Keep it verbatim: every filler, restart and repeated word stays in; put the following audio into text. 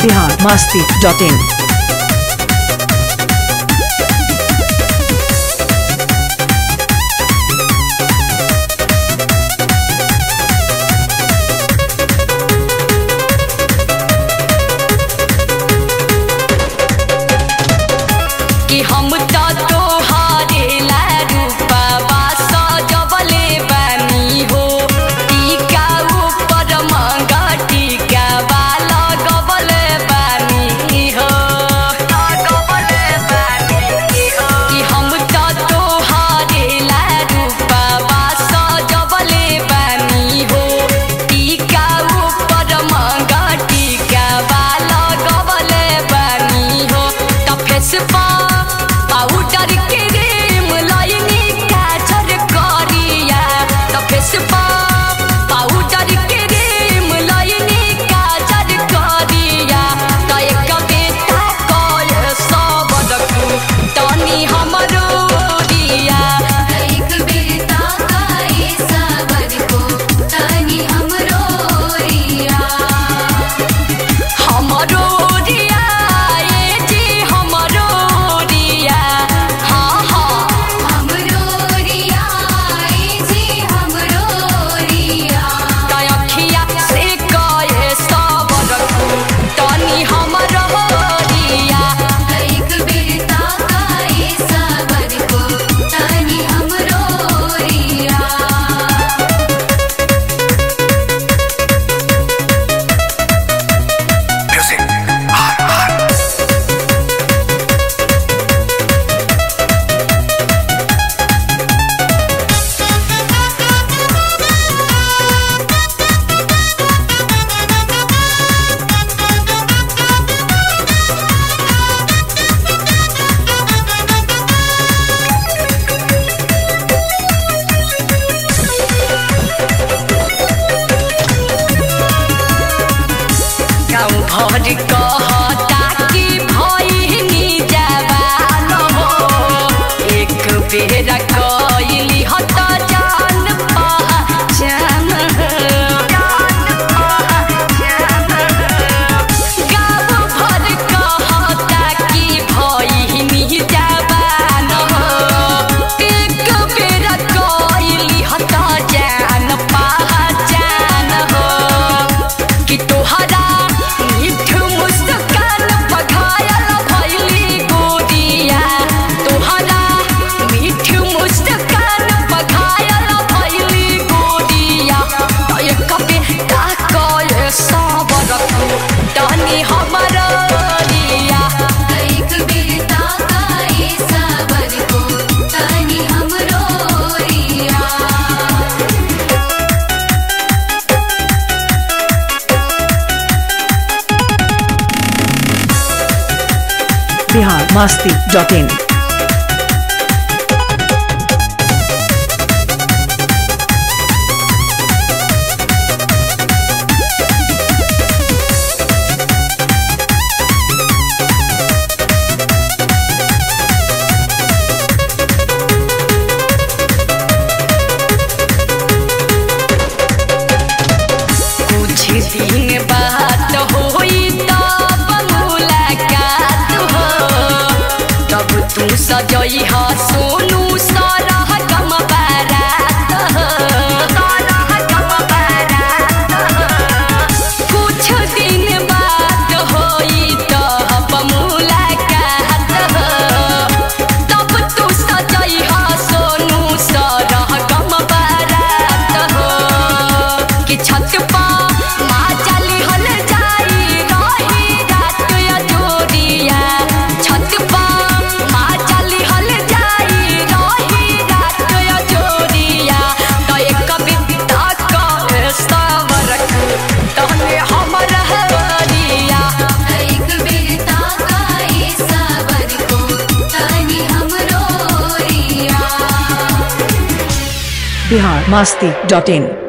Bihar Masti dot in. कि हम तोहारे ला रूपवा सजवले बानी हो, टीका ऊपर मंगा टीका वाला लगवले बानी हो, लगवले बानी हो। कि हम तोहारे ला रूपवा सजवले बानी हो, टीका ऊपर मंगा टीका वाला लगवले बानी हो। त फेस पाउडर क्रीम लाइनी काजर करिया, त फेस पाउडर क्रीम लाइनी काजर करिया। त एक बेटा कल सब रखू तनी हमरो रिया, एक बेटा काए साबर को तनी हमरो रिया, हमरो रिया ए जी हमरो रिया। हाँ हाँ हमरो रिया ए जी हमरो रिया, तखिया से कहे सब रखू तनी हमरो रिया, एक बेटा काए साबर को तनी हमरो रिया। गाँव घर कहता कि भइनी जवान हो, एक बेर कइली हत जान पहचान हो। गाँव घर कहता कि भइनी जवान हो, एक बेर कइली हत जान पहचान हो। कि तोहरा मीठ मुस्कान पघायल भइली गोरिया, तोहरा मीठ मुस्कान पघायल भइली गोरिया। त एक बेटा कहे सब रखू तनी हमरो रिया, एक बेटा काए साबर को तनी हमरो रिया। बिहार मस्ती डॉट इन। कुछ दिन बात होई तब मुलाकात हो, तब तू सजई हा सोनू सरह गम बारात हो, सरह गम बारात हो। कुछ दिन बाद होई तब मुलाकात हो, तब तू सजई हा सोनू सरह गम बारात हो। कि छत पा माँ चली हल जाई रही रात अजोरिया, छत पा माँ चली हल जाई रही रात अजोरिया। त एक बेटा कहे सब रखू तनी हमर रिया, एक बेटा काए साबर को तनी हमरो रिया। बिहार मस्ती डॉट इन।